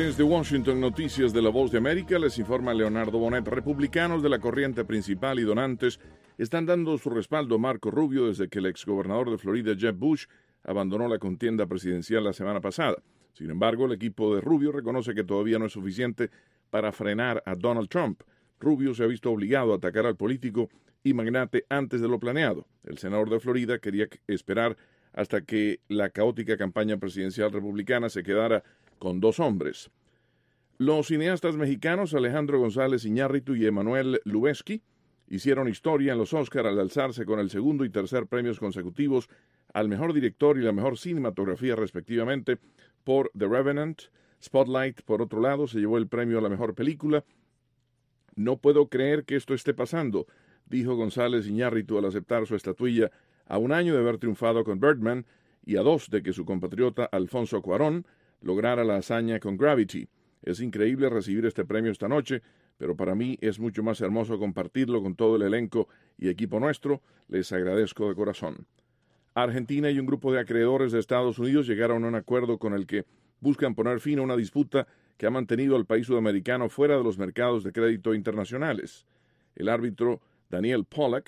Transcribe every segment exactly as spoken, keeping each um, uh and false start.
Desde Washington, Noticias de la Voz de América, les informa Leonardo Bonet. Republicanos de la corriente principal y donantes están dando su respaldo a Marco Rubio desde que el exgobernador de Florida, Jeb Bush, abandonó la contienda presidencial la semana pasada. Sin embargo, el equipo de Rubio reconoce que todavía no es suficiente para frenar a Donald Trump. Rubio se ha visto obligado a atacar al político y magnate antes de lo planeado. El senador de Florida quería esperar hasta que la caótica campaña presidencial republicana se quedara con dos hombres. Los cineastas mexicanos Alejandro González Iñárritu y Emmanuel Lubezki hicieron historia en los Oscar al alzarse con el segundo y tercer premios consecutivos al mejor director y la mejor cinematografía respectivamente por The Revenant. Spotlight, por otro lado, se llevó el premio a la mejor película. No puedo creer que esto esté pasando, dijo González Iñárritu al aceptar su estatuilla a un año de haber triunfado con Birdman y a dos de que su compatriota Alfonso Cuarón lograra la hazaña con Gravity. Es increíble recibir este premio esta noche, pero para mí es mucho más hermoso compartirlo con todo el elenco y equipo nuestro. Les agradezco de corazón. Argentina y un grupo de acreedores de Estados Unidos llegaron a un acuerdo con el que buscan poner fin a una disputa que ha mantenido al país sudamericano fuera de los mercados de crédito internacionales. El árbitro Daniel Pollack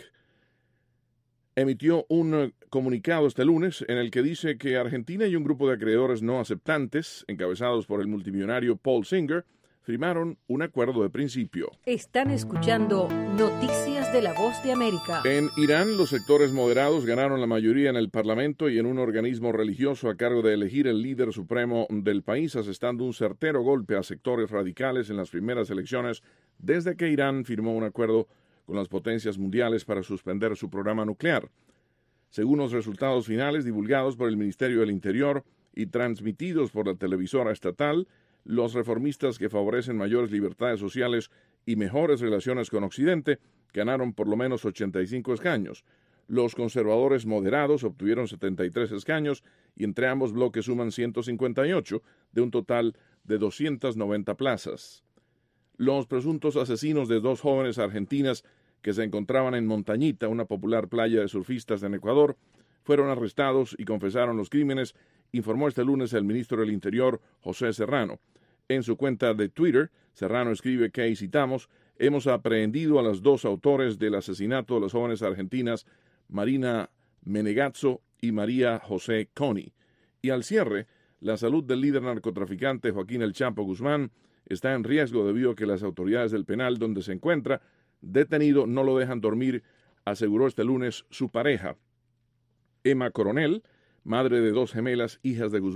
emitió un comunicado este lunes en el que dice que Argentina y un grupo de acreedores no aceptantes, encabezados por el multimillonario Paul Singer, firmaron un acuerdo de principio. Están escuchando Noticias de la Voz de América. En Irán, los sectores moderados ganaron la mayoría en el Parlamento y en un organismo religioso a cargo de elegir el líder supremo del país, asestando un certero golpe a sectores radicales en las primeras elecciones desde que Irán firmó un acuerdo con las potencias mundiales para suspender su programa nuclear. Según los resultados finales divulgados por el Ministerio del Interior y transmitidos por la televisora estatal, los reformistas que favorecen mayores libertades sociales y mejores relaciones con Occidente ganaron por lo menos ochenta y cinco escaños. Los conservadores moderados obtuvieron setenta y tres escaños y entre ambos bloques suman ciento cincuenta y ocho de un total de doscientas noventa plazas. Los presuntos asesinos de dos jóvenes argentinas que se encontraban en Montañita, una popular playa de surfistas en Ecuador, fueron arrestados y confesaron los crímenes, informó este lunes el ministro del Interior, José Serrano. En su cuenta de Twitter, Serrano escribe que, y citamos, hemos aprehendido a los dos autores del asesinato de las jóvenes argentinas, Marina Menegazzo y María José Coni. Y al cierre, la salud del líder narcotraficante Joaquín El Chapo Guzmán está en riesgo debido a que las autoridades del penal donde se encuentra detenido no lo dejan dormir, aseguró este lunes su pareja. Emma Coronel, madre de dos gemelas, hijas de Guzmán,